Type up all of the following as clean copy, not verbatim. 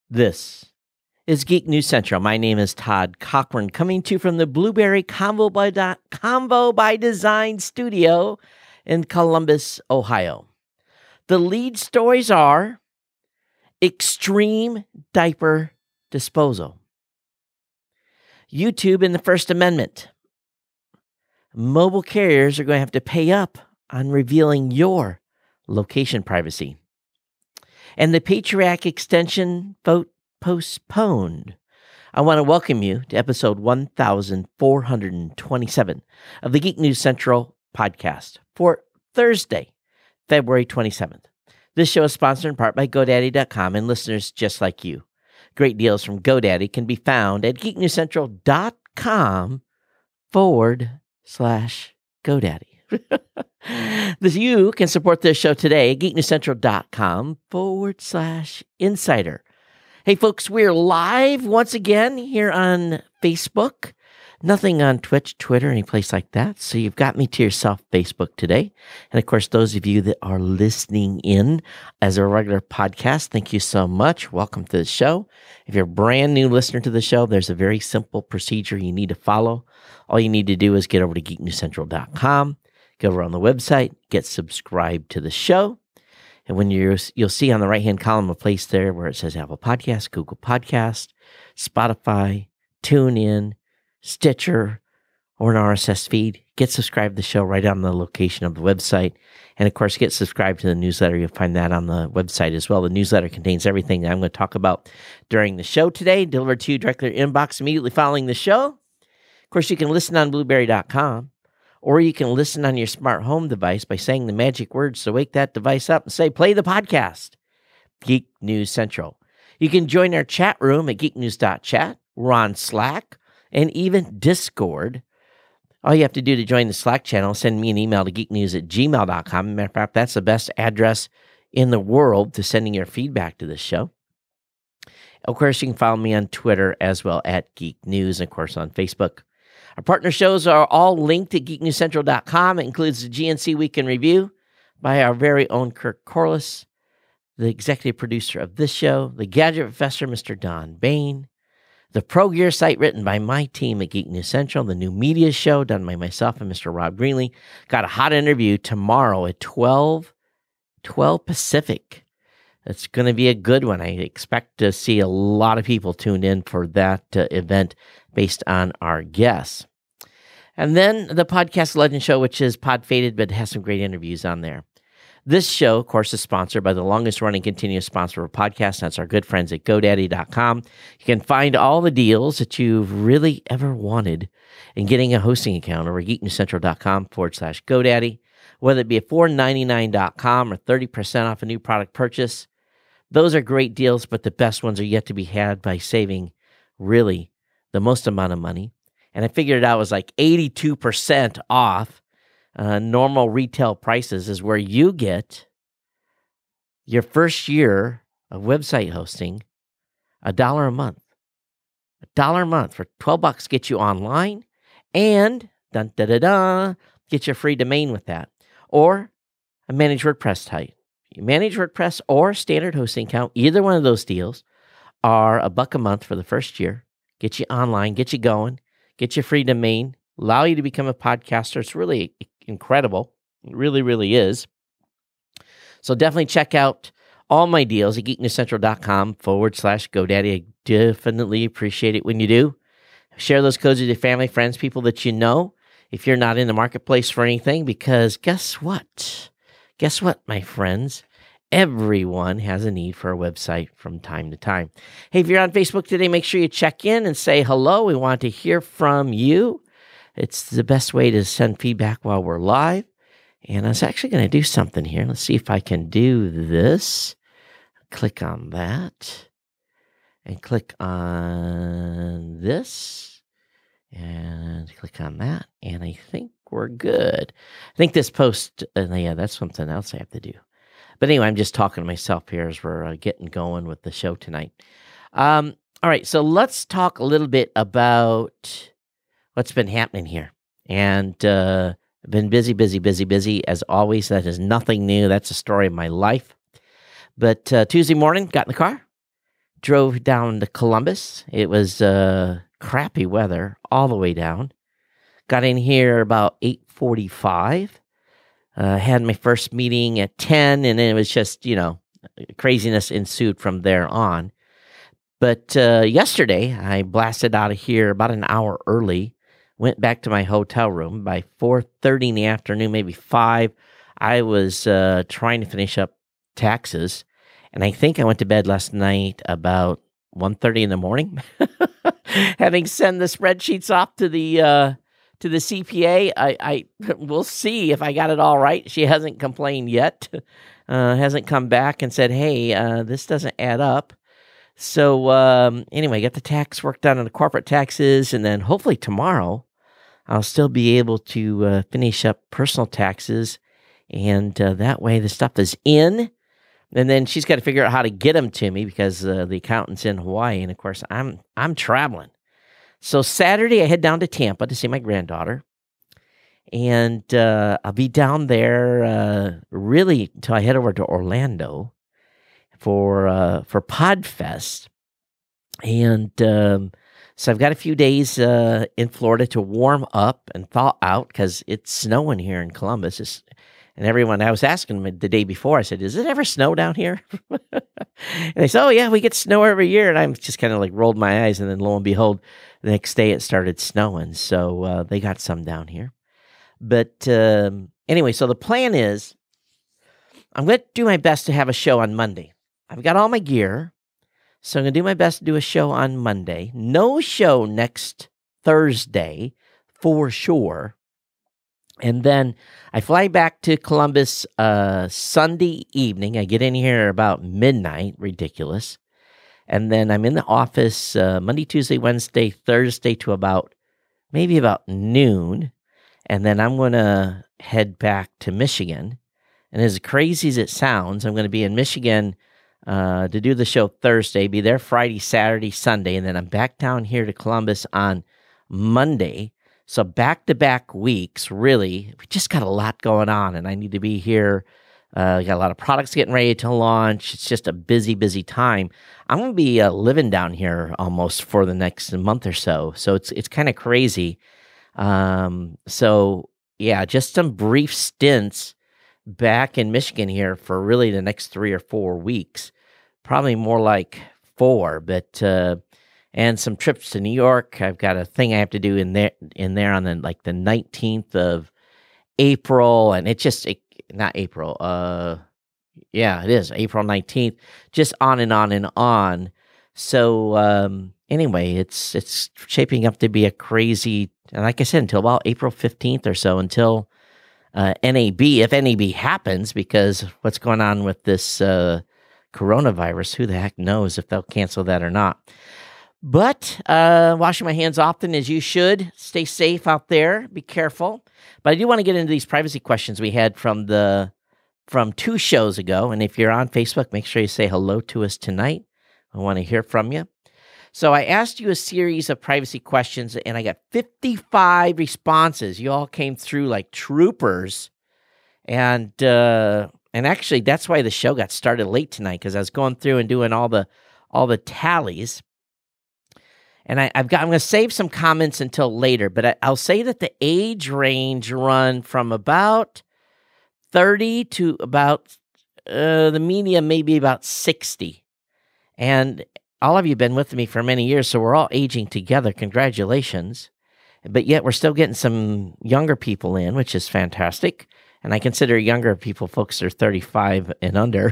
This is Geek News Central. My name is Todd Cochran, coming to you from the Blueberry Convo by Design studio in Columbus, Ohio. The lead stories are extreme diaper disposal, YouTube and the First Amendment, mobile carriers are going to have to pay up on revealing your location privacy, and the Patriot Act extension vote postponed. I want to welcome you to episode 1427 of the Geek News Central podcast for Thursday, February 27th. This show is sponsored in part by GoDaddy.com and listeners just like you. Great deals from GoDaddy can be found at geeknewscentral.com/GoDaddy. You can support this show today at geeknewscentral.com/insider. Hey folks, we're live once again here on Facebook. Nothing on Twitch, Twitter, any place like that. So you've got me to yourself, Facebook today. And of course, those of you that are listening in as a regular podcast, thank you so much. Welcome to the show. If you're a brand new listener to the show, there's a very simple procedure you need to follow. All you need to do is get over to geeknewscentral.com, go over on the website, get subscribed to the show. And when you'll see on the right-hand column a place there where it says Apple Podcasts, Google Podcasts, Spotify, TuneIn, Stitcher, or an RSS feed. Get subscribed to the show right on the location of the website. And of course, get subscribed to the newsletter. You'll find that on the website as well. The newsletter contains everything that I'm going to talk about during the show today, delivered to you directly in your inbox immediately following the show. Of course, you can listen on blueberry.com, or you can listen on your smart home device by saying the magic words to wake that device up and say, play the podcast, Geek News Central. You can join our chat room at geeknews.chat. We're on Slack and even Discord. All you have to do to join the Slack channel is send me an email to geeknews@gmail.com. Matter of fact, that's the best address in the world to sending your feedback to this show. Of course, you can follow me on Twitter as well at Geek News, and of course on Facebook. Our partner shows are all linked at geeknewscentral.com. It includes the GNC Week in Review by our very own Kirk Corliss, the executive producer of this show, the Gadget Professor, Mr. Don Bain, the Pro Gear site written by my team at Geek News Central, the new media show done by myself and Mr. Rob Greenlee. Got a hot interview tomorrow at 12 Pacific. It's going to be a good one. I expect to see a lot of people tuned in for that event based on our guests. And then the Podcast Legend Show, which is pod faded, but has some great interviews on there. This show, of course, is sponsored by the longest-running continuous sponsor of podcasts. That's our good friends at GoDaddy.com. You can find all the deals that you've really ever wanted in getting a hosting account over at geeknewscentral.com/GoDaddy, whether it be at $4.99.com or 30% off a new product purchase. Those are great deals, but the best ones are yet to be had by saving really the most amount of money. And I figured it out was like 82% off normal retail prices is where you get your first year of website hosting, $1 a month. $1 a month for $12 gets you online and get your free domain with that. Or a managed WordPress site. You manage WordPress or standard hosting account, either one of those deals are $1 a month for the first year. Get you online, get you going, get your free domain, allow you to become a podcaster. It's really incredible. It really, really is. So definitely check out all my deals at geeknewscentral.com/GoDaddy. I definitely appreciate it when you do. Share those codes with your family, friends, people that you know, if you're not in the marketplace for anything, because guess what? Guess what, my friends? Everyone has a need for a website from time to time. Hey, if you're on Facebook today, make sure you check in and say hello. We want to hear from you. It's the best way to send feedback while we're live. And I was actually going to do something here. Let's see if I can do this. Click on that. And click on this. And click on that. And I think we're good. I think this post, yeah, that's something else I have to do. But anyway, I'm just talking to myself here as we're getting going with the show tonight. All right, so let's talk a little bit about what's been happening here. And I've been busy, as always. That is nothing new. That's the story of my life. But Tuesday morning, got in the car, drove down to Columbus. It was crappy weather all the way down. Got in here about 8:45. Had my first meeting at 10, and then it was just, craziness ensued from there on. But yesterday, I blasted out of here about an hour early, went back to my hotel room. By 4:30 in the afternoon, maybe 5, I was trying to finish up taxes. And I think I went to bed last night about 1:30 in the morning, having sent the spreadsheets off to the CPA. I we'll see if I got it all right. She hasn't complained yet, hasn't come back and said, hey, this doesn't add up. So anyway, got the tax work done on the corporate taxes, and then hopefully tomorrow I'll still be able to finish up personal taxes, and that way the stuff is in. And then she's got to figure out how to get them to me because the accountant's in Hawaii, and of course I'm traveling. So Saturday, I head down to Tampa to see my granddaughter, and I'll be down there really until I head over to Orlando for PodFest, and so I've got a few days in Florida to warm up and thaw out because it's snowing here in Columbus. And everyone, I was asking them the day before, I said, does it ever snow down here? And they said, oh, yeah, we get snow every year. And I'm just kind of like rolled my eyes. And then lo and behold, the next day it started snowing. So they got some down here. But anyway, so the plan is I'm going to do my best to have a show on Monday. I've got all my gear. So I'm going to do my best to do a show on Monday. No show next Thursday for sure. And then I fly back to Columbus Sunday evening. I get in here about midnight. Ridiculous. And then I'm in the office Monday, Tuesday, Wednesday, Thursday to maybe about noon. And then I'm going to head back to Michigan. And as crazy as it sounds, I'm going to be in Michigan to do the show Thursday, be there Friday, Saturday, Sunday. And then I'm back down here to Columbus on Monday. So back-to-back weeks, really, we just got a lot going on, and I need to be here. Got a lot of products getting ready to launch. It's just a busy, busy time. I'm going to be living down here almost for the next month or so. So it's kind of crazy. So, yeah, just some brief stints back in Michigan here for really the next 3 or 4 weeks. Probably more like 4, but... and some trips to New York. I've got a thing I have to do in there on the 19th of April, and not April. Yeah, it is April 19th. Just on and on and on. So anyway, it's shaping up to be a crazy. And like I said, until about April 15th or so, until NAB, if NAB happens, because what's going on with this coronavirus? Who the heck knows if they'll cancel that or not? But washing my hands often, as you should. Stay safe out there. Be careful. But I do want to get into these privacy questions we had from 2 shows ago. And if you're on Facebook, make sure you say hello to us tonight. I want to hear from you. So I asked you a series of privacy questions, and I got 55 responses. You all came through like troopers. And actually, that's why the show got started late tonight, because I was going through and doing all the tallies. And I'm going to save some comments until later, but I'll say that the age range run from about 30 to about the medium, maybe about 60. And all of you have been with me for many years, so we're all aging together. Congratulations. But yet we're still getting some younger people in, which is fantastic. And I consider younger people folks that are 35 and under.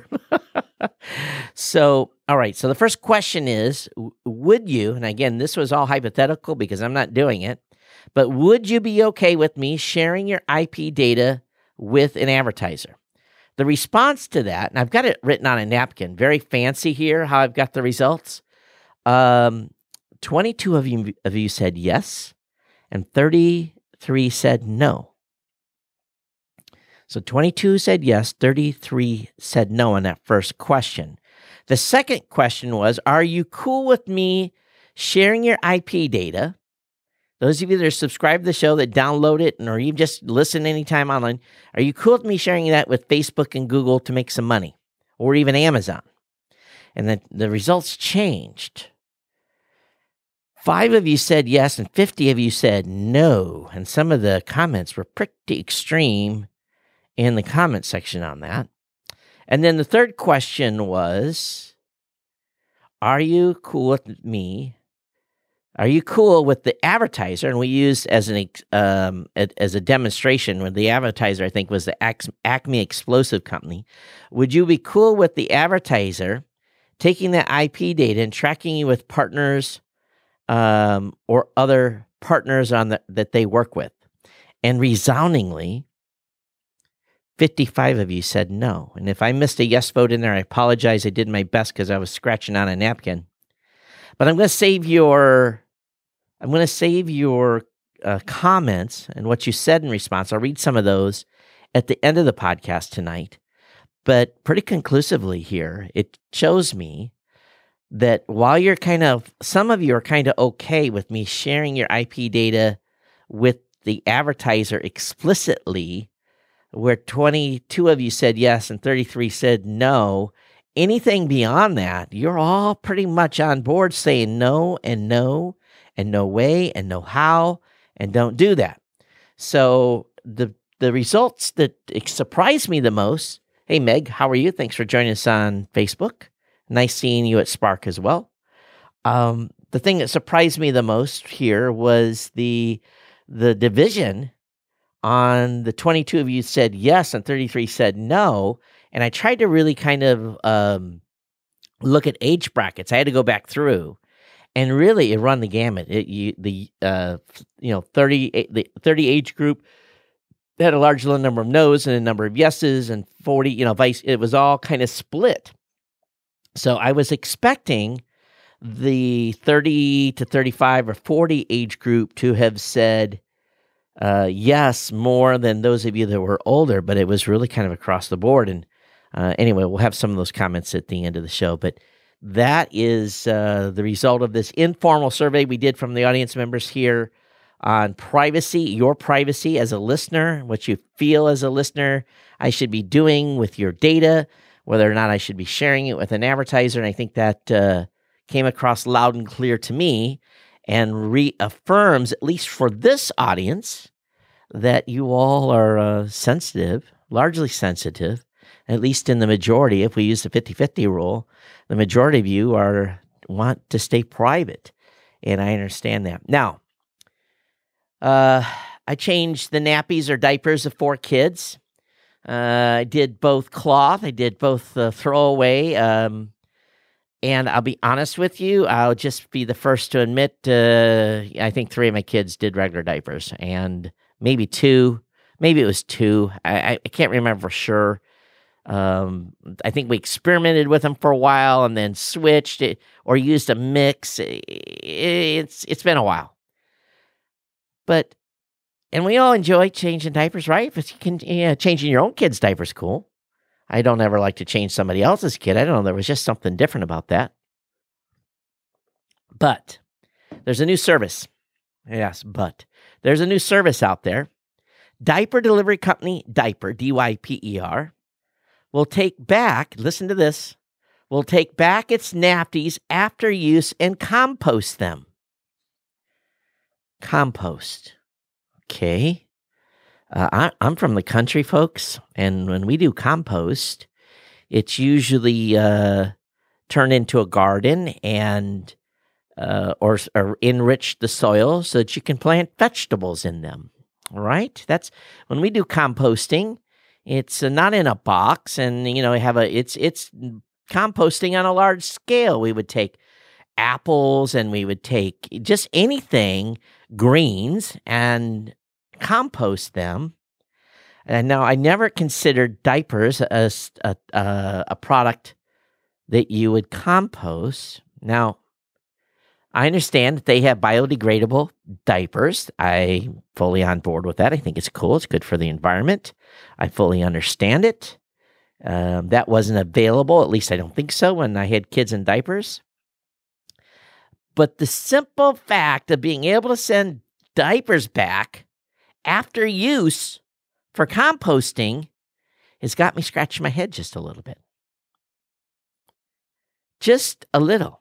So, all right. So the first question is, would you, and again, this was all hypothetical because I'm not doing it, but would you be okay with me sharing your IP data with an advertiser? The response to that, and I've got it written on a napkin, very fancy here, how I've got the results. 22 of you said yes, and 33 said no. So 22 said yes, 33 said no on that first question. The second question was, are you cool with me sharing your IP data? Those of you that are subscribed to the show, that download it, or you just listen anytime online, are you cool with me sharing that with Facebook and Google to make some money, or even Amazon? And then the results changed. 5 of you said yes, and 50 of you said no. And some of the comments were pretty extreme in the comment section on that. And then the third question was, are you cool with me? Are you cool with the advertiser? And we used as a demonstration when the advertiser, I think, was the Acme Explosive Company. Would you be cool with the advertiser taking that IP data and tracking you with partners or other partners that they work with? And resoundingly, 55 of you said no. And if I missed a yes vote in there, I apologize. I did my best because I was scratching on a napkin. But I'm going to save your comments and what you said in response. I'll read some of those at the end of the podcast tonight. But pretty conclusively here, it shows me that while some of you are kind of okay with me sharing your IP data with the advertiser explicitly, where 22 of you said yes and 33 said no, anything beyond that, you're all pretty much on board saying no and no and no way and no how and don't do that. So the results that surprised me the most, hey Meg, how are you? Thanks for joining us on Facebook. Nice seeing you at Spark as well. The thing that surprised me the most here was the division on the 22 of you said yes and 33 said no. And I tried to really kind of look at age brackets. I had to go back through, and really it run the gamut. The 30 age group had a large number of no's and a number of yeses, and 40, it was all kind of split. So I was expecting the 30 to 35 or 40 age group to have said yes more than those of you that were older, but it was really kind of across the board. And anyway, we'll have some of those comments at the end of the show. But that is the result of this informal survey we did from the audience members here on privacy, your privacy as a listener, what you feel as a listener I should be doing with your data, whether or not I should be sharing it with an advertiser. And I think that came across loud and clear to me and reaffirms, at least for this audience, that you all are sensitive, largely sensitive, at least in the majority. If we use the 50-50 rule, the majority of you want to stay private, and I understand that. Now, I changed the nappies or diapers of 4 kids. I did both cloth. I did both throwaway. And I'll be honest with you, I'll just be the first to admit, I think 3 of my kids did regular diapers, and maybe 2. Maybe it was 2. I can't remember for sure. I think we experimented with them for a while and then switched it or used a mix. It's been a while. And we all enjoy changing diapers, right? But changing your own kid's diaper's cool. I don't ever like to change somebody else's kid. I don't know. There was just something different about that. But there's a new service. Yes, but there's a new service out there. Diaper delivery company Diaper, D-Y-P-E-R, will take back, listen to this, will take back its nappies after use and compost them. Compost. Okay. I'm from the country, folks, and when we do compost, it's usually turned into a garden and or enrich the soil so that you can plant vegetables in them. All right, that's when we do composting. It's not in a box, and it's composting on a large scale. We would take apples, and we would take just anything, greens, and compost them. And now I never considered diapers as a product that you would compost. Now, I understand that they have biodegradable diapers. I'm fully on board with that. I think it's cool. It's good for the environment. I fully understand it. That wasn't available, at least I don't think so, when I had kids in diapers. But the simple fact of being able to send diapers back after use for composting has got me scratching my head just a little bit. just a little.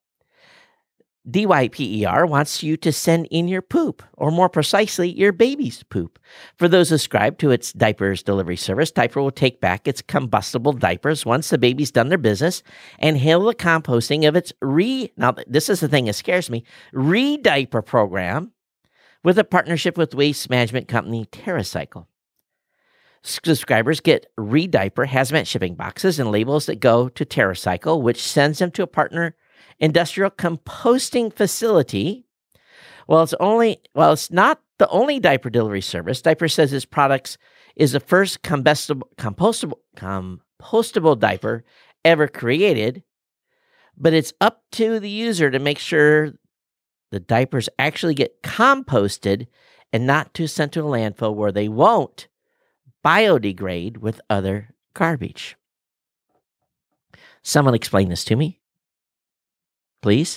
DYPER wants you to send in your poop, or more precisely, your baby's poop. For those subscribed to its diapers delivery service, Diaper will take back its combustible diapers once the baby's done their business and handle the composting of its now this is the thing that scares me, re-diaper program with a partnership with waste management company TerraCycle. Subscribers get re-diaper hazmat shipping boxes and labels that go to TerraCycle, which sends them to a partner industrial composting facility. It's not the only diaper delivery service. Diaper says its products is the first compostable diaper ever created, but it's up to the user to make sure the diapers actually get composted and not sent to a landfill where they won't biodegrade with other garbage. Someone explain this to me, please.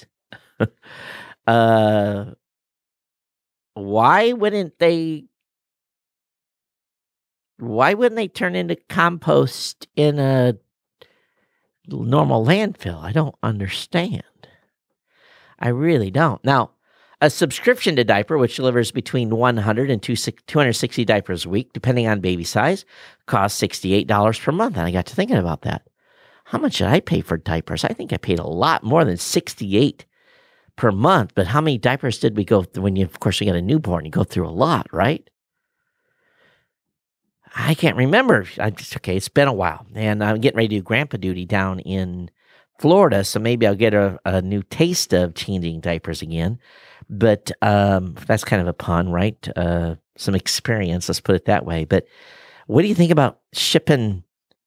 Why wouldn't they turn into compost in a normal landfill? I don't understand. I really don't. Now, a subscription to Diaper, which delivers between 100 and 260 diapers a week, depending on baby size, costs $68 per month. And I got to thinking about that. How much did I pay for diapers? I think I paid a lot more than $68 per month. But how many diapers did we go through when of course, you got a newborn? You go through a lot, right? I can't remember. It's been a while. And I'm getting ready to do grandpa duty down in Florida, so maybe I'll get a new taste of changing diapers again. But that's kind of a pun, right? Some experience, let's put it that way. But what do you think about shipping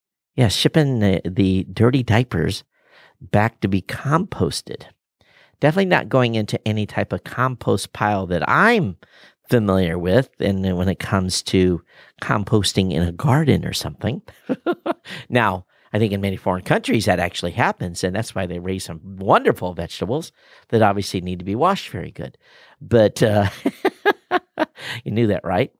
the dirty diapers back to be composted? Definitely not going into any type of compost pile that I'm familiar with. And when it comes to composting in a garden or something. Now, I think in many foreign countries that actually happens, and that's why they raise some wonderful vegetables that obviously need to be washed very good. But you knew that, right?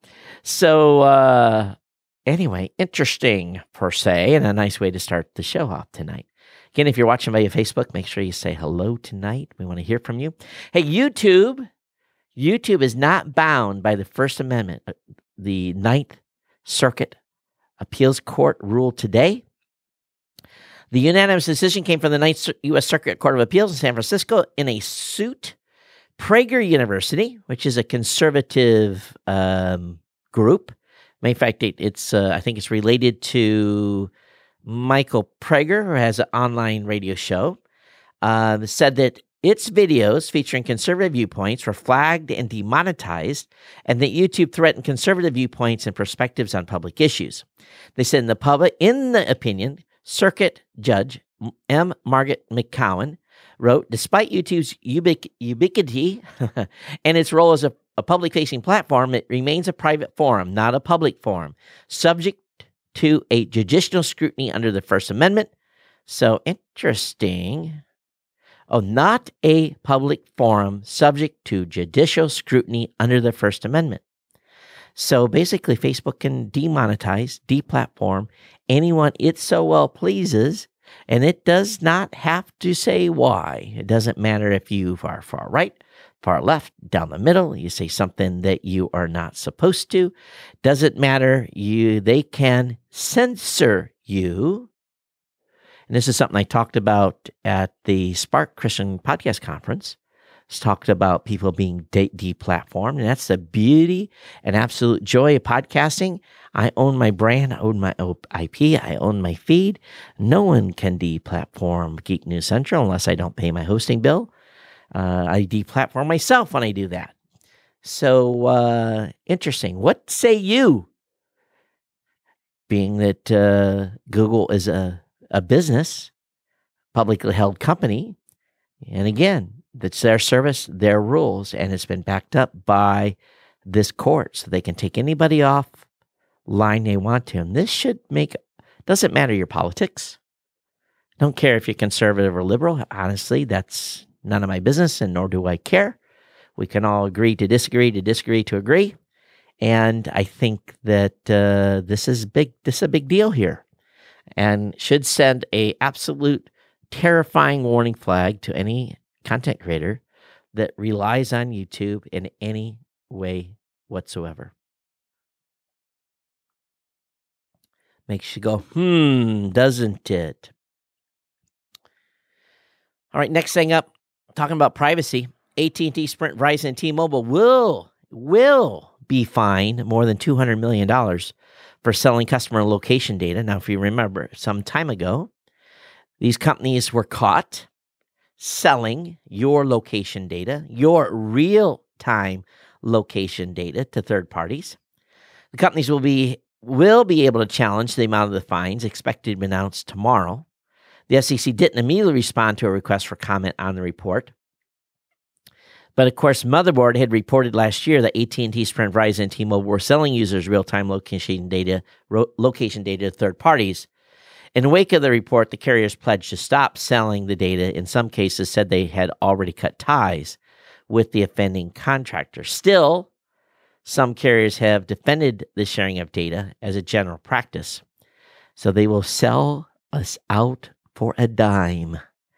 So anyway, interesting per se, and a nice way to start the show off tonight. Again, if you're watching via Facebook, make sure you say hello tonight. We want to hear from you. Hey, YouTube is not bound by the First Amendment. The Ninth Circuit Appeals Court ruled today. The unanimous decision came from the Ninth U.S. Circuit Court of Appeals in San Francisco in a suit. Prager University, which is a conservative group. In fact, I think it's related to Michael Prager, who has an online radio show, said that its videos featuring conservative viewpoints were flagged and demonetized, and that YouTube threatened conservative viewpoints and perspectives on public issues. They said in the opinion, Circuit Judge M. Margaret McCowan wrote, despite YouTube's ubiquity and its role as a public-facing platform, it remains a private forum, not a public forum, subject to a judicial scrutiny under the First Amendment. So interesting. Oh, not a public forum, subject to judicial scrutiny under the First Amendment. So basically, Facebook can demonetize, deplatform anyone it so well pleases, and it does not have to say why. It doesn't matter if you are far right, far left, down the middle, you say something that you are not supposed to. Doesn't matter, they can censor you. And this is something I talked about at the Spark Christian Podcast Conference. It's talked about people being deplatformed, and that's the beauty and absolute joy of podcasting. I own my brand, I own my IP, I own my feed. No one can deplatform Geek News Central unless I don't pay my hosting bill. I deplatform myself when I do that. So interesting. What say you? Being that Google is a business, publicly held company, and again, that's their service, their rules, and it's been backed up by this court, so they can take anybody off line they want to. And this doesn't matter your politics. Don't care if you're conservative or liberal. Honestly, that's none of my business, and nor do I care. We can all agree to disagree, to disagree to agree. And I think that this is big. This is a big deal here, and should send a absolute terrifying warning flag to any content creator that relies on YouTube in any way whatsoever. Makes you go, doesn't it? All right, next thing up, talking about privacy. AT&T, Sprint, Verizon, and T-Mobile will be fined more than $200 million for selling customer location data. Now, if you remember, some time ago, these companies were caught selling your location data, your real-time location data to third parties. The companies will be able to challenge the amount of the fines expected to be announced tomorrow. The SEC didn't immediately respond to a request for comment on the report. But, of course, Motherboard had reported last year that AT&T, Sprint, Verizon, and T-Mobile were selling users' real-time location data to third parties. In the wake of the report, the carriers pledged to stop selling the data. In some cases, said they had already cut ties with the offending contractor. Still, some carriers have defended the sharing of data as a general practice. So they will sell us out for a dime.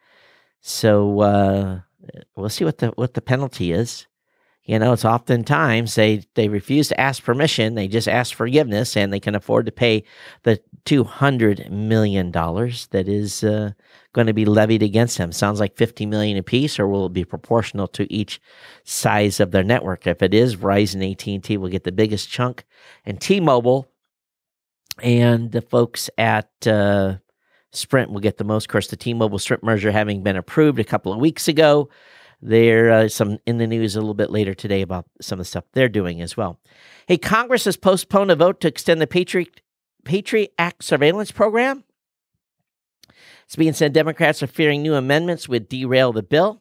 So we'll see what the penalty is. You know, it's oftentimes they refuse to ask permission. They just ask forgiveness, and they can afford to pay the $200 million that is going to be levied against them. Sounds like $50 million apiece, or will it be proportional to each size of their network? If it is, Verizon, AT&T will get the biggest chunk, and T-Mobile and the folks at Sprint will get the most. Of course, the T-Mobile Sprint merger having been approved a couple of weeks ago. There's some in the news a little bit later today about some of the stuff they're doing as well. Hey, Congress has postponed a vote to extend the Patriot Act surveillance program. It's being said Democrats are fearing new amendments would derail the bill.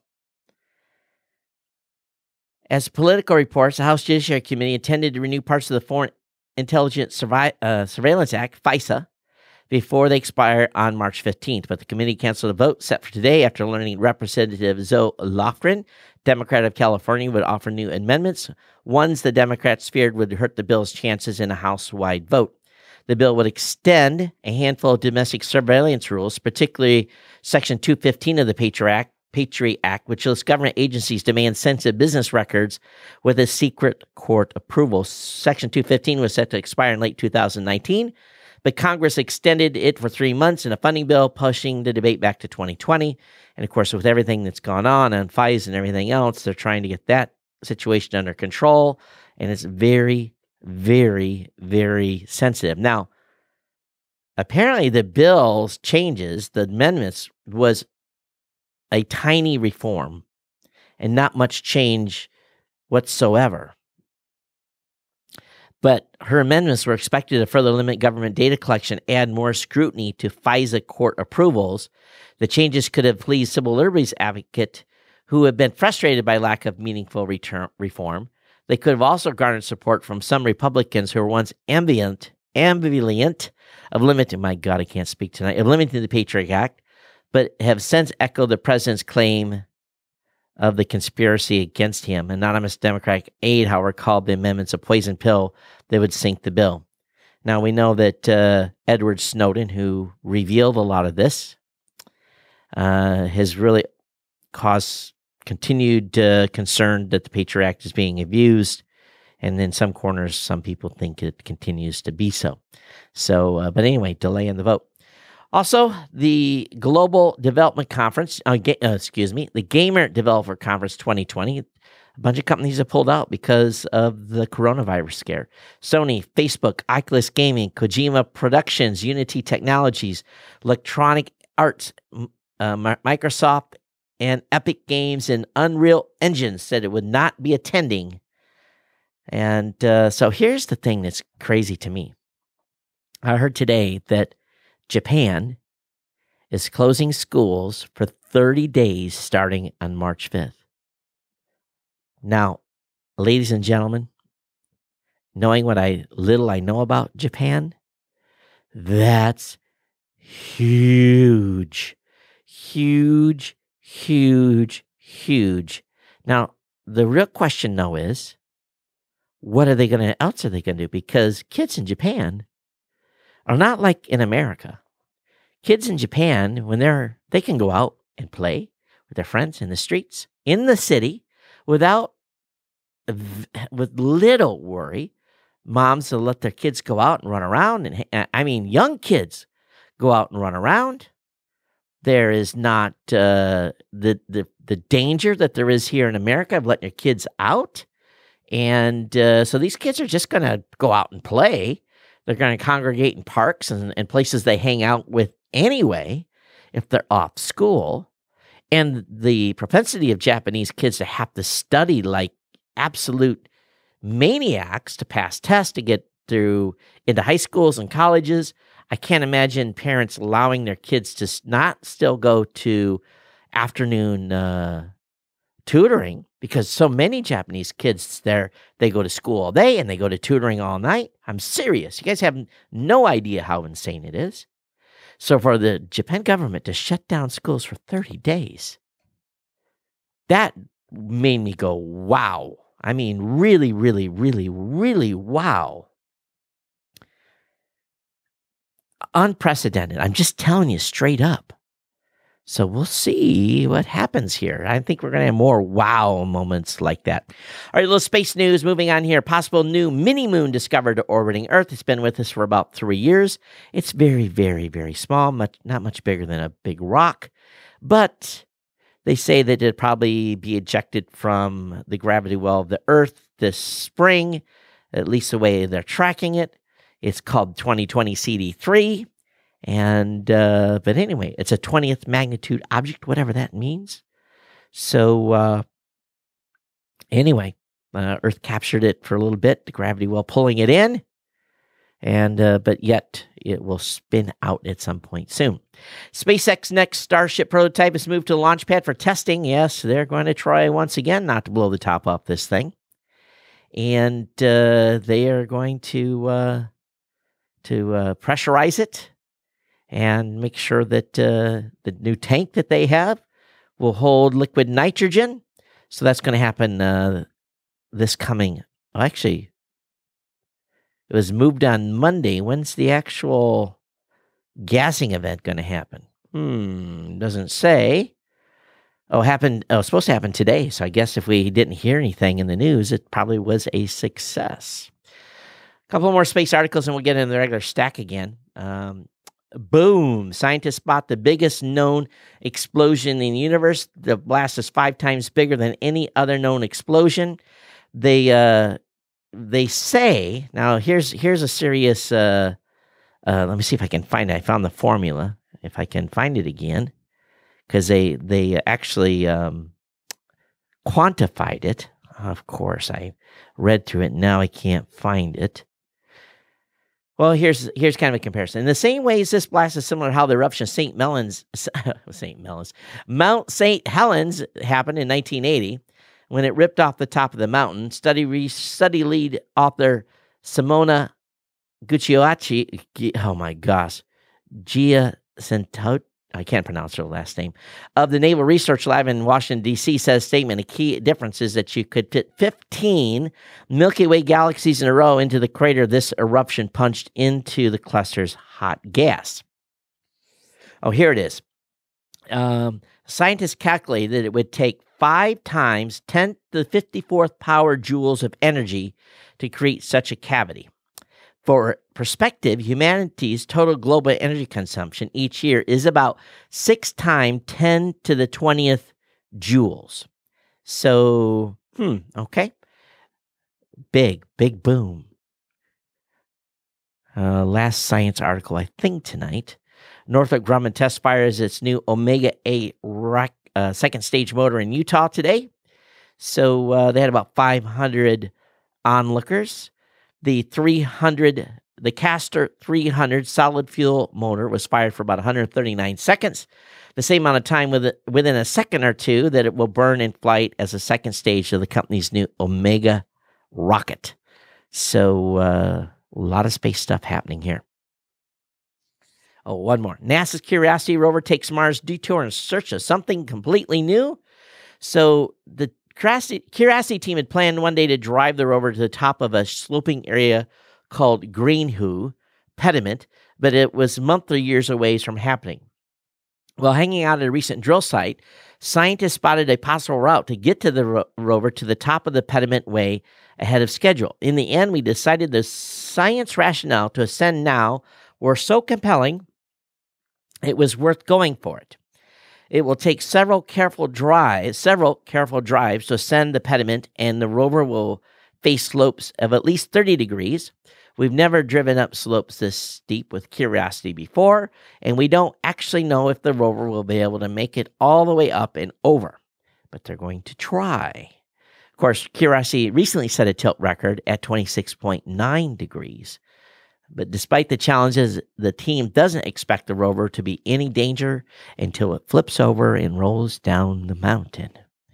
As Politico reports, the House Judiciary Committee intended to renew parts of the Foreign Intelligence Surveillance Act, FISA, before they expire on March 15th. But the committee canceled a vote set for today after learning Representative Zoe Lofgren, Democrat of California, would offer new amendments, ones the Democrats feared would hurt the bill's chances in a House-wide vote. The bill would extend a handful of domestic surveillance rules, particularly Section 215 of the Patriot Act, which lets government agencies demand sensitive business records with a secret court approval. Section 215 was set to expire in late 2019, but Congress extended it for 3 months in a funding bill, pushing the debate back to 2020. And, of course, with everything that's gone on FISA and everything else, they're trying to get that situation under control, and it's very, very, very sensitive. Now, apparently the bill's changes, the amendments, was a tiny reform and not much change whatsoever. But her amendments were expected to further limit government data collection, add more scrutiny to FISA court approvals. The changes could have pleased civil liberties advocates who have been frustrated by lack of meaningful reform. They could have also garnered support from some Republicans who were once ambivalent of limiting, my God, I can't speak tonight, of limiting the Patriot Act, but have since echoed the president's claim of the conspiracy against him. Anonymous Democratic aide, however, called the amendments a poison pill that would sink the bill. Now, we know that Edward Snowden, who revealed a lot of this, has really caused continued concern that the Patriot Act is being abused. And in some corners, some people think it continues to be so. But anyway, delay in the vote. Also, the Global Development Conference, the Gamer Developer Conference 2020, a bunch of companies have pulled out because of the coronavirus scare. Sony, Facebook, Oculus Gaming, Kojima Productions, Unity Technologies, Electronic Arts, Microsoft, and Epic Games and Unreal Engine said it would not be attending. And so here's the thing that's crazy to me. I heard today that Japan is closing schools for 30 days starting on March 5th. Now, ladies and gentlemen, knowing what little I know about Japan, that's huge, huge, huge, huge. Now, the real question, though, is what else are they going to do? Because kids in Japan are not like in America. Kids in Japan, when they can go out and play with their friends in the streets, in the city, with little worry. Moms will let their kids go out and run around, and young kids go out and run around. There is not the danger that there is here in America of letting your kids out. And so these kids are just going to go out and play. They're going to congregate in parks and places they hang out with anyway if they're off school. And the propensity of Japanese kids to have to study like absolute maniacs to pass tests to get through into high schools and colleges. I can't imagine parents allowing their kids to not still go to afternoon tutoring, because so many Japanese kids they go to school all day and they go to tutoring all night. I'm serious. You guys have no idea how insane it is. So for the Japan government to shut down schools for 30 days, that made me go, wow. I mean, really, really, really, really, wow. Unprecedented. I'm just telling you straight up. So we'll see what happens here. I think we're going to have more wow moments like that. All right, a little space news. Moving on here. Possible new mini-moon discovered orbiting Earth. It's been with us for about 3 years. It's very, very, very small. Not much bigger than a big rock. But they say that it'd probably be ejected from the gravity well of the Earth this spring, at least the way they're tracking it. It's called 2020 CD3. And, but anyway, it's a 20th magnitude object, whatever that means. So, anyway, Earth captured it for a little bit, the gravity well pulling it in. And, but yet it will spin out at some point soon. SpaceX next Starship prototype is moved to the launch pad for testing. Yes, they're going to try once again not to blow the top off this thing. And, they are going to pressurize it and make sure that the new tank that they have will hold liquid nitrogen. So that's going to happen this coming. Well, actually, it was moved on Monday. When's the actual gassing event going to happen? Doesn't say. It's supposed to happen today. So I guess if we didn't hear anything in the news, it probably was a success. A couple more space articles and we'll get into the regular stack again. Boom. Scientists spot the biggest known explosion in the universe. The blast is 5 times bigger than any other known explosion. They say, now here's a serious, let me see if I can find it. I found the formula, if I can find it again, because they actually quantified it. Of course, I read through it. Now I can't find it. Well, here's kind of a comparison. In the same ways, this blast is similar to how the eruption of Mount St. Helens happened in 1980 when it ripped off the top of the mountain. Study lead author Simona Gucciacci, Giacinto, I can't pronounce her last name, of the Naval Research Lab in Washington, D.C., says statement, a key difference is that you could fit 15 Milky Way galaxies in a row into the crater this eruption punched into the cluster's hot gas. Oh, here it is. Scientists calculated that it would take 5 times 10 to the 54th power joules of energy to create such a cavity. For perspective, humanity's total global energy consumption each year is about 6 times 10 to the 20th joules. So, okay. Big boom. Last science article, I think, tonight. Northrop Grumman test fires its new Omega A second stage motor in Utah today. So they had about 500 onlookers. The Castor 300 solid fuel motor was fired for about 139 seconds, the same amount of time within a second or two that it will burn in flight as a second stage of the company's new Omega rocket. So a lot of space stuff happening here. Oh, one more. NASA's Curiosity rover takes Mars detour in search of something completely new. So the Curiosity team had planned one day to drive the rover to the top of a sloping area called Greenhoo Pediment, but it was months or years away from happening. While hanging out at a recent drill site, scientists spotted a possible route to get to the rover to the top of the Pediment Way ahead of schedule. In the end, we decided the science rationale to ascend now were so compelling, it was worth going for it. It will take several careful drives to ascend the pediment, and the rover will face slopes of at least 30 degrees. We've never driven up slopes this steep with Curiosity before, and we don't actually know if the rover will be able to make it all the way up and over, but they're going to try. Of course, Curiosity recently set a tilt record at 26.9 degrees. But despite the challenges, the team doesn't expect the rover to be any danger until it flips over and rolls down the mountain.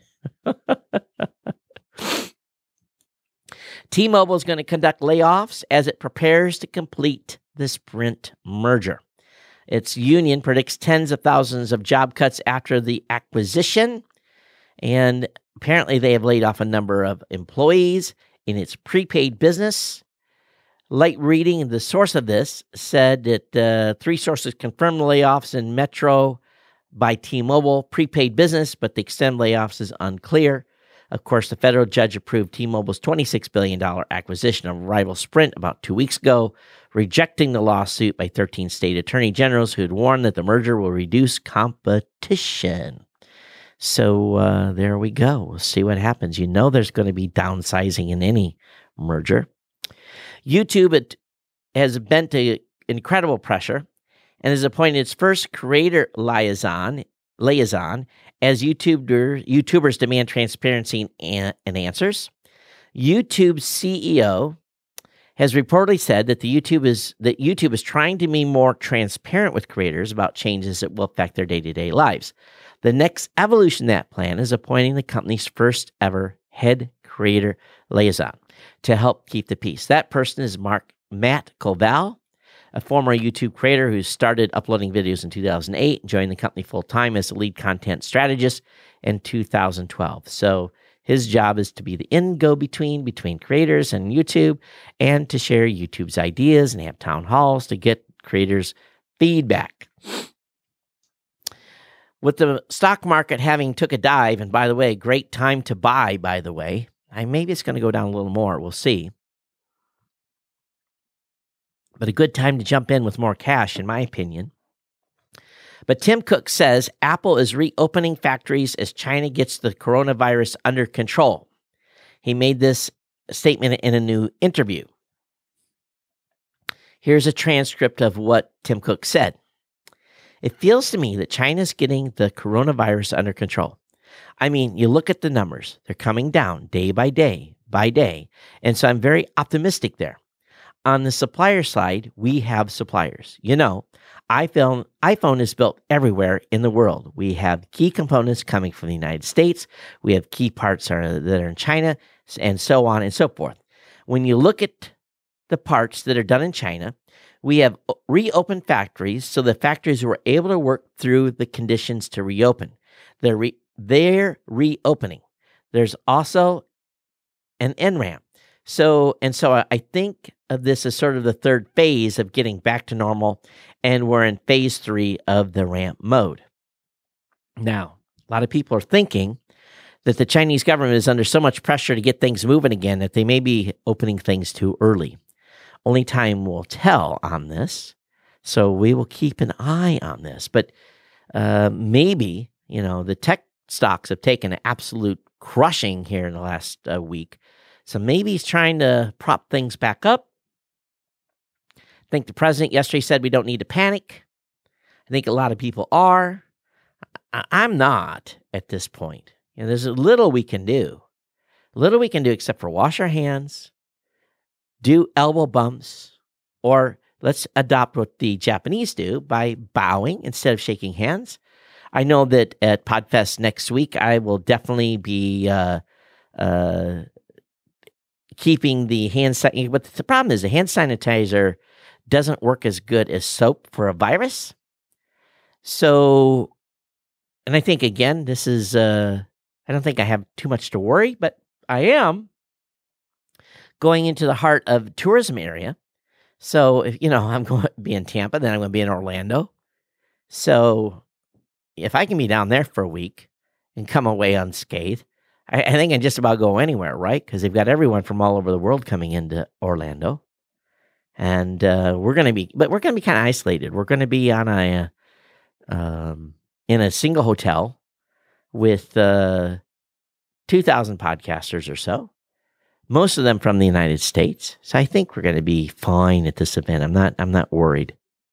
T-Mobile is going to conduct layoffs as it prepares to complete the Sprint merger. Its union predicts tens of thousands of job cuts after the acquisition, and apparently they have laid off a number of employees in its prepaid business. Light reading, the source of this, said that 3 sources confirmed the layoffs in Metro by T-Mobile prepaid business, but the extent of layoffs is unclear. Of course, the federal judge approved T-Mobile's $26 billion acquisition of rival Sprint about 2 weeks ago, rejecting the lawsuit by 13 state attorney generals who had warned that the merger will reduce competition. So there we go. We'll see what happens. You know there's going to be downsizing in any merger. YouTube has bent to incredible pressure and has appointed its first creator liaison as YouTubers demand transparency and answers. YouTube's CEO has reportedly said that YouTube is trying to be more transparent with creators about changes that will affect their day-to-day lives. The next evolution of that plan is appointing the company's first ever head creator liaison to help keep the peace. That person is Matt Koval, a former YouTube creator who started uploading videos in 2008 and joined the company full-time as the lead content strategist in 2012. So his job is to be the go-between between creators and YouTube and to share YouTube's ideas and have town halls to get creators' feedback. With the stock market having took a dive, and by the way, great time to buy, by the way. Maybe it's going to go down a little more. We'll see. But a good time to jump in with more cash, in my opinion. But Tim Cook says Apple is reopening factories as China gets the coronavirus under control. He made this statement in a new interview. Here's a transcript of what Tim Cook said. It feels to me that China's getting the coronavirus under control. I mean, you look at the numbers. They're coming down day by day by day. And so I'm very optimistic there. On the supplier side, we have suppliers. You know, iPhone is built everywhere in the world. We have key components coming from the United States. We have key parts that are in China, and so on and so forth. When you look at the parts that are done in China, we have reopened factories, so the factories were able to work through the conditions to reopen. They're reopening. There's also an NRAM. So I think of this as sort of the third phase of getting back to normal, and we're in phase 3 of the ramp mode. Now, a lot of people are thinking that the Chinese government is under so much pressure to get things moving again that they may be opening things too early. Only time will tell on this, so we will keep an eye on this. But maybe, the tech stocks have taken an absolute crushing here in the last week. So maybe he's trying to prop things back up. I think the president yesterday said we don't need to panic. I think a lot of people are. I'm not at this point. There's a little we can do. Little we can do except for wash our hands, do elbow bumps, or let's adopt what the Japanese do by bowing instead of shaking hands. I know that at PodFest next week, I will definitely be keeping the hand sanitizer. But the problem is the hand sanitizer doesn't work as good as soap for a virus. So, and I think, again, this is, I don't think I have too much to worry, but I am going into the heart of tourism area. So, if, I'm going to be in Tampa, then I'm going to be in Orlando. So, if I can be down there for a week and come away unscathed, I think I can just about go anywhere, right? Because they've got everyone from all over the world coming into Orlando. And we're going to be kind of isolated. We're going to be on in a single hotel with 2,000 podcasters or so, most of them from the United States. So I think we're going to be fine at this event. I'm not worried.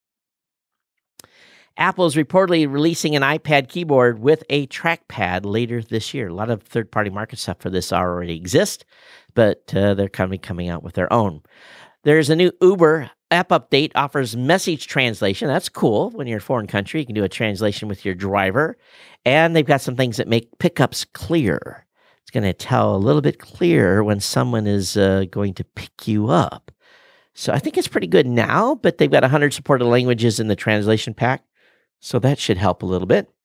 Apple is reportedly releasing an iPad keyboard with a trackpad later this year. A lot of third-party market stuff for this already exists, but they're coming out with their own. There's a new Uber app update, offers message translation. That's cool. When you're in a foreign country, you can do a translation with your driver. And they've got some things that make pickups clear. It's going to tell a little bit clearer when someone is going to pick you up. So I think it's pretty good now, but they've got 100 supported languages in the translation pack. So that should help a little bit.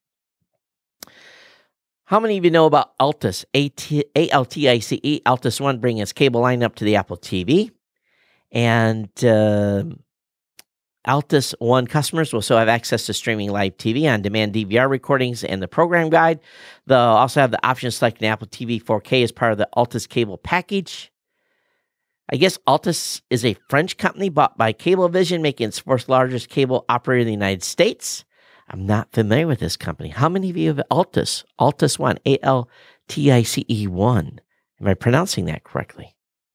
How many of you know about Altis, A-L-T-I-C-E, Altis One, bringing its cable line up to the Apple TV? And Altis One customers will also have access to streaming live TV on-demand DVR recordings and the program guide. They'll also have the option to select an Apple TV 4K as part of the Altis cable package. I guess Altis is a French company bought by Cablevision, making its fourth largest cable operator in the United States. I'm not familiar with this company. How many of you have Altis? Altis One, A-L-T-I-C-E One. Am I pronouncing that correctly?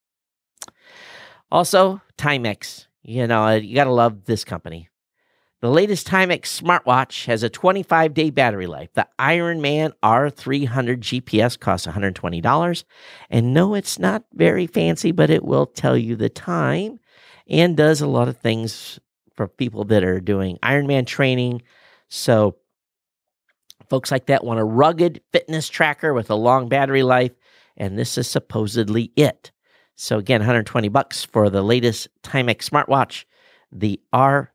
Also, Timex. You got to love this company. The latest Timex smartwatch has a 25-day battery life. The Ironman R300 GPS costs $120. And no, it's not very fancy, but it will tell you the time and does a lot of things for people that are doing Ironman training. So folks like that want a rugged fitness tracker with a long battery life, and this is supposedly it. So again, $120 for the latest Timex smartwatch, the R300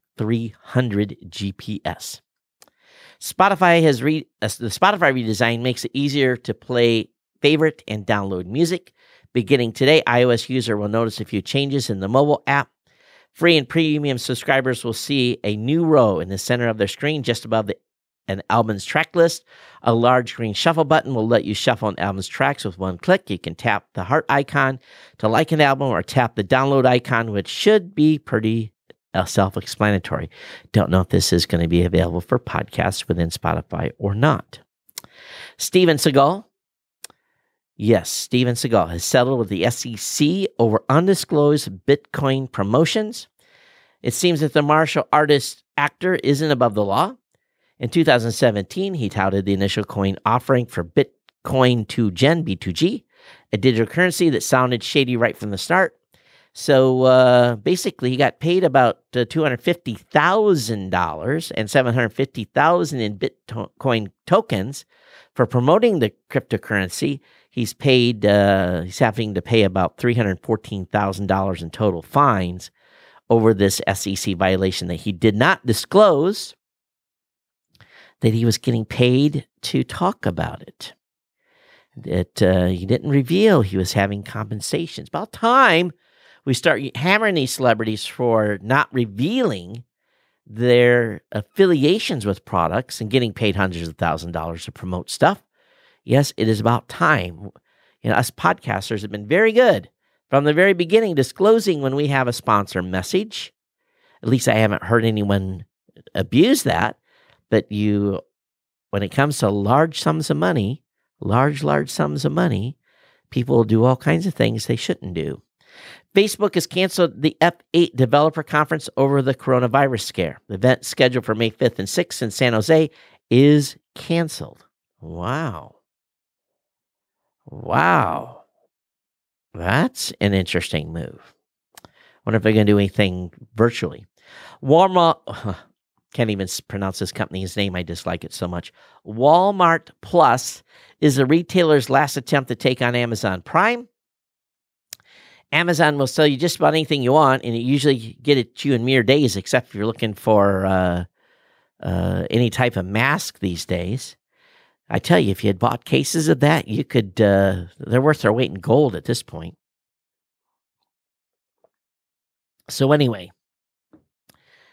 GPS. Spotify the Spotify redesign makes it easier to play favorite and download music. Beginning today, iOS user will notice a few changes in the mobile app. Free and premium subscribers will see a new row in the center of their screen just above an album's track list. A large green shuffle button will let you shuffle an album's tracks with one click. You can tap the heart icon to like an album or tap the download icon, which should be pretty self-explanatory. Don't know if this is going to be available for podcasts within Spotify or not. Steven Seagal. Yes, Steven Seagal has settled with the SEC over undisclosed Bitcoin promotions. It seems that the martial artist actor isn't above the law. In 2017, he touted the initial coin offering for Bitcoin 2 Gen, B2G, a digital currency that sounded shady right from the start. So basically, he got paid about $250,000 and $750,000 in Bitcoin tokens for promoting the cryptocurrency. He's having to pay about $314,000 in total fines over this SEC violation that he did not disclose that he was getting paid to talk about it. That he didn't reveal he was having compensations. About time we start hammering these celebrities for not revealing their affiliations with products and getting paid hundreds of thousands of dollars to promote stuff. Yes, it is about time. Us podcasters have been very good from the very beginning disclosing when we have a sponsor message. At least I haven't heard anyone abuse that. But when it comes to large sums of money, people will do all kinds of things they shouldn't do. Facebook has canceled the F8 developer conference over the coronavirus scare. The event scheduled for May 5th and 6th in San Jose is canceled. Wow. That's an interesting move. Wonder if they're going to do anything virtually. Walmart, can't even pronounce this company's name. I dislike it so much. Walmart Plus is the retailer's last attempt to take on Amazon Prime. Amazon will sell you just about anything you want, and you usually get it to you in mere days, except if you're looking for any type of mask these days. I tell you, if you had bought cases of that, you could, they're worth their weight in gold at this point. So anyway,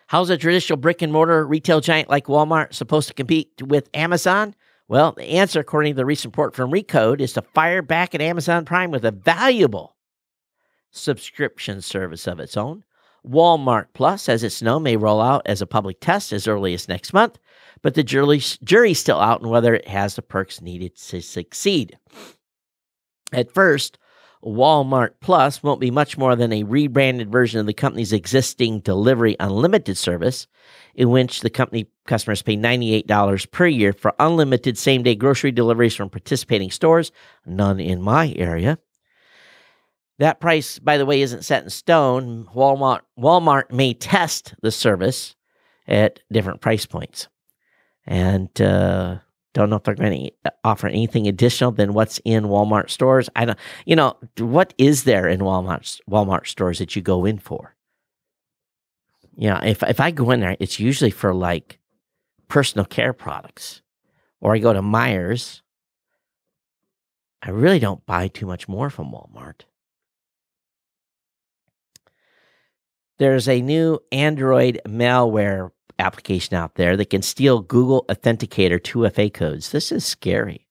How's a traditional brick-and-mortar retail giant like Walmart supposed to compete with Amazon? Well, the answer, according to the recent report from Recode, is to fire back at Amazon Prime with a valuable subscription service of its own. Walmart Plus, as it's known, may roll out as a public test as early as next month, but the jury's still out on whether it has the perks needed to succeed. At first, Walmart Plus won't be much more than a rebranded version of the company's existing Delivery Unlimited service, in which the company customers pay $98 per year for unlimited same-day grocery deliveries from participating stores, none in my area. That price, by the way, isn't set in stone. Walmart may test the service at different price points. And don't know if they're going to offer anything additional than what's in Walmart stores. I don't, what is there in Walmart stores that you go in for? If I go in there, it's usually for like personal care products, or I go to Meijer's. I really don't buy too much more from Walmart. There's a new Android malware application out there that can steal Google Authenticator 2FA codes. This is scary.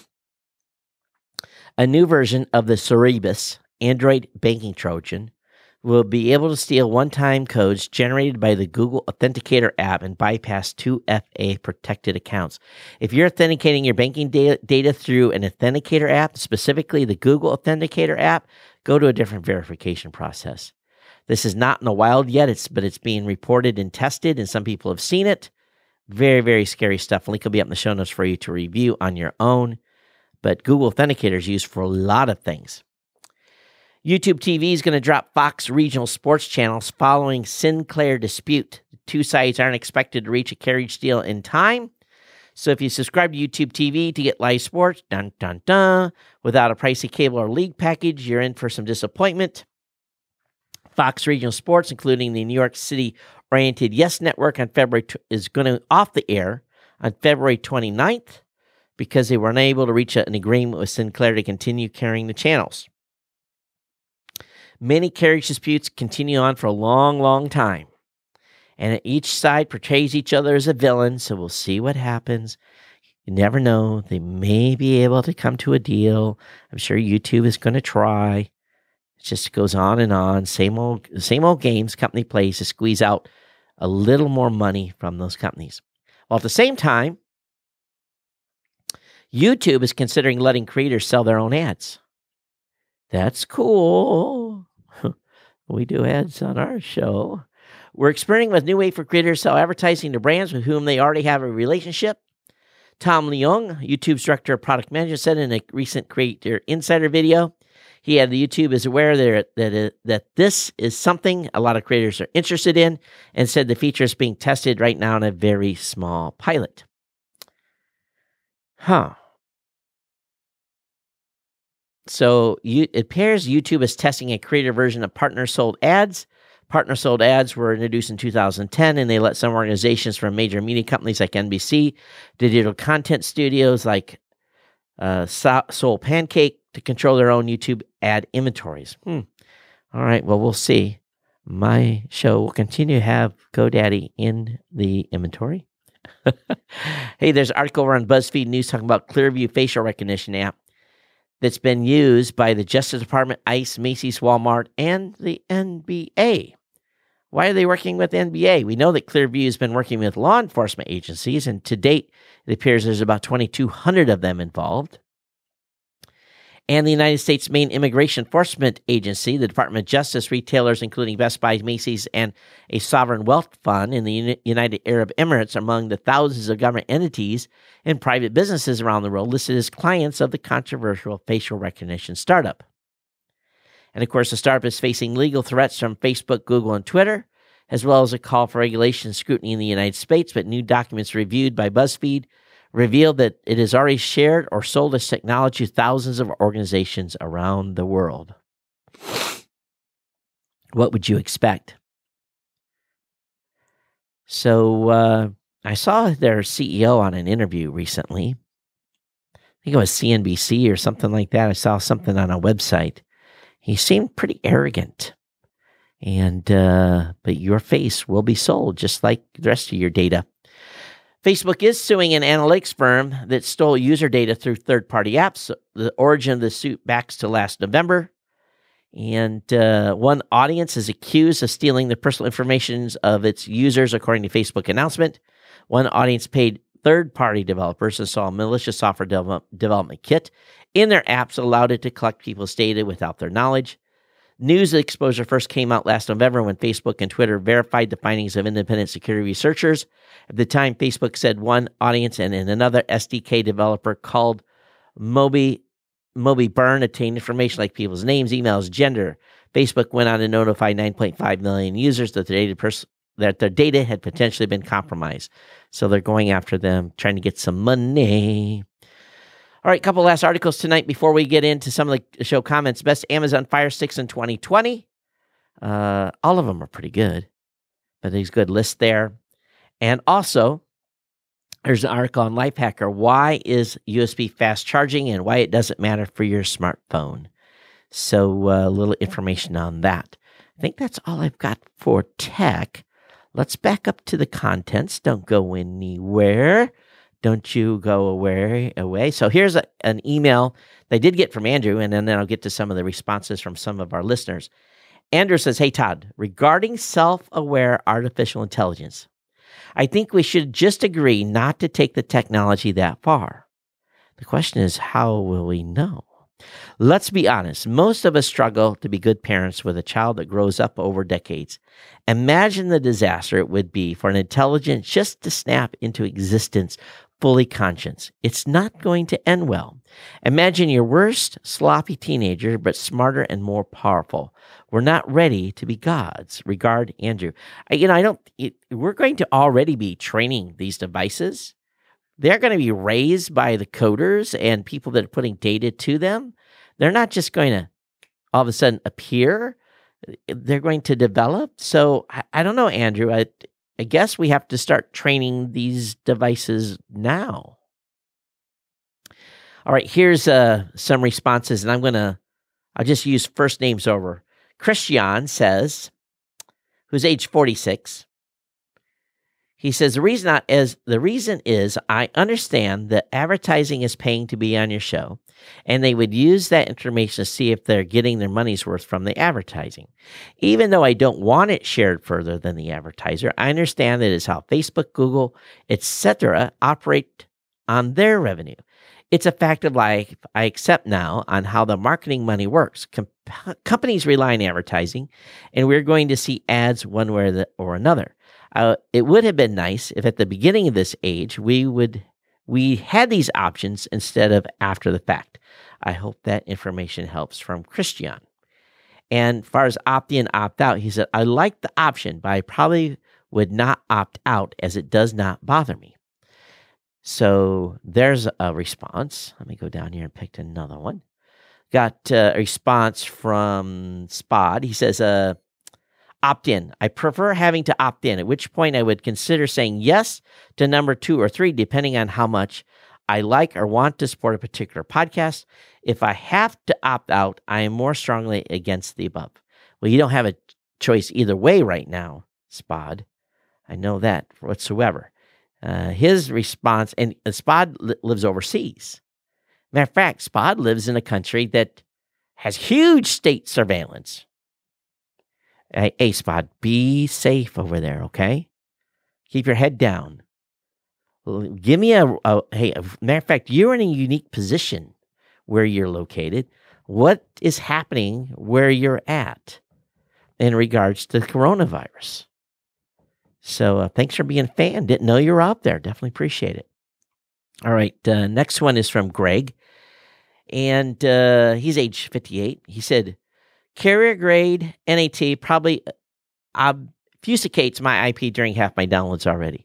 A new version of the Cerebus Android banking Trojan will be able to steal one-time codes generated by the Google Authenticator app and bypass 2FA protected accounts. If you're authenticating your banking data through an Authenticator app, specifically the Google Authenticator app, go to a different verification process. This is not in the wild yet, but it's being reported and tested, and some people have seen it. Very, very scary stuff. Link will be up in the show notes for you to review on your own. But Google Authenticator is used for a lot of things. YouTube TV is going to drop Fox regional sports channels following Sinclair dispute. The two sides aren't expected to reach a carriage deal in time. So if you subscribe to YouTube TV to get live sports, without a pricey cable or league package, you're in for some disappointment. Fox Regional Sports, including the New York City-oriented Yes Network, is going to off the air on February 29th because they were unable to reach an agreement with Sinclair to continue carrying the channels. Many carriage disputes continue on for a long, long time, and each side portrays each other as a villain, so we'll see what happens. You never know. They may be able to come to a deal. I'm sure YouTube is going to try. It just goes on and on. Same old games company plays to squeeze out a little more money from those companies. While at the same time, YouTube is considering letting creators sell their own ads. That's cool. We do ads on our show. We're experimenting with a new way for creators to sell advertising to brands with whom they already have a relationship. Tom Leung, YouTube's director of product management, said in a recent Creator Insider video, the YouTube is aware that this is something a lot of creators are interested in, and said the feature is being tested right now in a very small pilot. So it appears YouTube is testing a creator version of partner-sold ads. Partner-sold ads were introduced in 2010, and they let some organizations from major media companies like NBC, digital content studios like Soul Pancake, to control their own YouTube ad inventories. All right, well, we'll see. My show will continue to have GoDaddy in the inventory. Hey, there's an article over on BuzzFeed News talking about Clearview facial recognition app that's been used by the Justice Department, ICE, Macy's, Walmart, and the NBA. Why are they working with the NBA? We know that Clearview has been working with law enforcement agencies, and to date, it appears there's about 2,200 of them involved. And the United States' main immigration enforcement agency, the Department of Justice, retailers including Best Buy, Macy's, and a sovereign wealth fund in the United Arab Emirates are among the thousands of government entities and private businesses around the world listed as clients of the controversial facial recognition startup. And of course, the startup is facing legal threats from Facebook, Google, and Twitter, as well as a call for regulation and scrutiny in the United States. But new documents reviewed by BuzzFeed revealed that it has already shared or sold its technology to thousands of organizations around the world. What would you expect? So I saw their CEO on an interview recently. I think it was CNBC or something like that. I saw something on a website. He seemed pretty arrogant. But your face will be sold just like the rest of your data. Facebook is suing an analytics firm that stole user data through third-party apps. The origin of the suit backs to last November. And one audience is accused of stealing the personal information of its users, according to Facebook announcement. One audience paid third-party developers to install a malicious software development kit in their apps, allowed it to collect people's data without their knowledge. News exposure first came out last November when Facebook and Twitter verified the findings of independent security researchers. At the time, Facebook said one audience and another SDK developer called Moby Burn obtained information like people's names, emails, gender. Facebook went on to notify 9.5 million users that their data had potentially been compromised. So they're going after them, trying to get some money. All right, couple last articles tonight before we get into some of the show comments. Best Amazon Fire Sticks in 2020. All of them are pretty good, but there's a good list there. And also, there's an article on Lifehacker. Why is USB fast charging and why it doesn't matter for your smartphone? So a little information on that. I think that's all I've got for tech. Let's back up to the contents. Don't go anywhere. Don't you go away. So here's an email they did get from Andrew, and then I'll get to some of the responses from some of our listeners. Andrew says, hey, Todd, regarding self-aware artificial intelligence, I think we should just agree not to take the technology that far. The question is, how will we know? Let's be honest. Most of us struggle to be good parents with a child that grows up over decades. Imagine the disaster it would be for an intelligence just to snap into existence fully conscious. It's not going to end well. Imagine your worst sloppy teenager, but smarter and more powerful. We're not ready to be gods. Regard, Andrew. We're going to already be training these devices. They're going to be raised by the coders and people that are putting data to them. They're not just going to all of a sudden appear. They're going to develop. So I don't know, Andrew. I guess we have to start training these devices now. All right, here's some responses, and I'll just use first names over. Christian says, who's age 46, he says, the reason is I understand that advertising is paying to be on your show, and they would use that information to see if they're getting their money's worth from the advertising. Even though I don't want it shared further than the advertiser, I understand that it's how Facebook, Google, etc. operate on their revenue. It's a fact of life I accept now on how the marketing money works. Companies rely on advertising, and we're going to see ads one way or another. It would have been nice if at the beginning of this age we had these options instead of after the fact. I hope that information helps. From Christian. And as far as opt-in, opt-out, he said, I like the option, but I probably would not opt out as it does not bother me. So there's a response. Let me go down here and pick another one. Got a response from Spod. He says, opt-in. I prefer having to opt in, at which point I would consider saying yes to number 2 or 3, depending on how much I like or want to support a particular podcast. If I have to opt out, I am more strongly against the above. Well, you don't have a choice either way right now, Spod. I know that whatsoever. His response, and Spod lives overseas. Matter of fact, Spod lives in a country that has huge state surveillance. Hey, Spod, be safe over there, okay? Keep your head down. Give me matter of fact, you're in a unique position where you're located. What is happening where you're at in regards to the coronavirus? So thanks for being a fan. Didn't know you were out there. Definitely appreciate it. All right, next one is from Greg, and he's age 58. He said, carrier grade NAT probably obfuscates my IP during half my downloads already.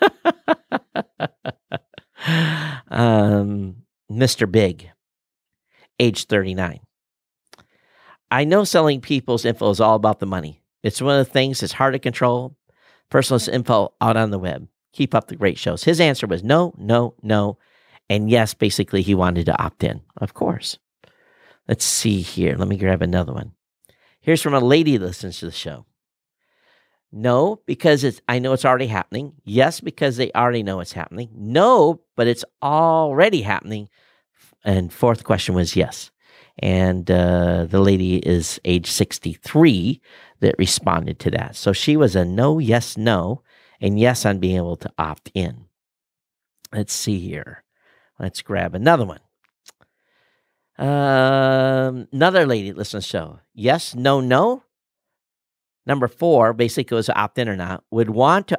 Mr. Big, age 39. I know selling people's info is all about the money. It's one of the things that's hard to control. Personal info out on the web. Keep up the great shows. His answer was no, no, no. And yes, basically he wanted to opt in. Of course. Let's see here. Let me grab another one. Here's from a lady that listens to the show. No, because I know it's already happening. Yes, because they already know it's happening. No, but it's already happening. And fourth question was yes. And the lady is age 63 that responded to that. So she was a no, yes, no, and yes on being able to opt in. Let's see here. Let's grab another one. Another lady that listens to the show. Yes, no, no. Number 4 basically was opt in or not. Would want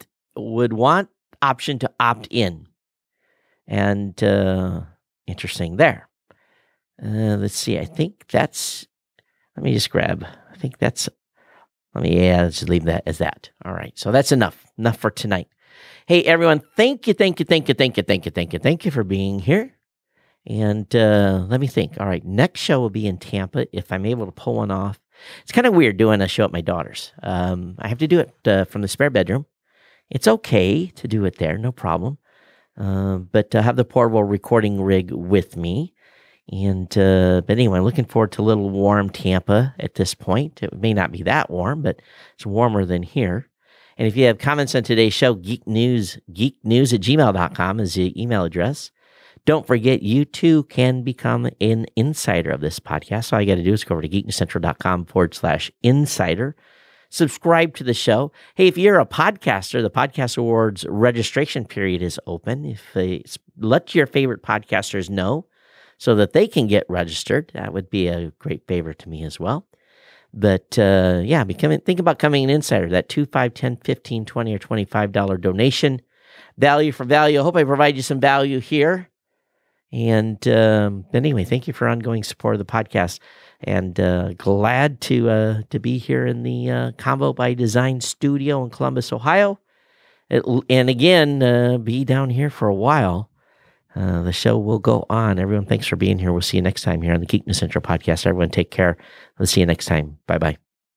option to opt in. And interesting there. Let's see. I think that's. Let me just grab. I think that's. Let's just leave that as that. All right. So that's enough. Enough for tonight. Hey everyone, thank you for being here. And let me think. All right, next show will be in Tampa if I'm able to pull one off. It's kind of weird doing a show at my daughter's. I have to do it from the spare bedroom. It's okay to do it there, no problem. But have the portable recording rig with me. And but anyway, I'm looking forward to a little warm Tampa at this point. It may not be that warm, but it's warmer than here. And if you have comments on today's show, geeknews@gmail.com is the email address. Don't forget, you too can become an insider of this podcast. All you got to do is go over to geeknewscentral.com/insider. Subscribe to the show. Hey, if you're a podcaster, the Podcast Awards registration period is open. Let your favorite podcasters know so that they can get registered. That would be a great favor to me as well. But think about becoming an insider. That $2, $5, $10, $15, $20, or $25 donation. Value for value. I hope I provide you some value here. And anyway, thank you for ongoing support of the podcast. And glad to be here in the Convo by Design studio in Columbus, Ohio. And again, be down here for a while. The show will go on. Everyone, thanks for being here. We'll see you next time here on the Geek News Central podcast. Everyone, take care. Let's see you next time. Bye-bye.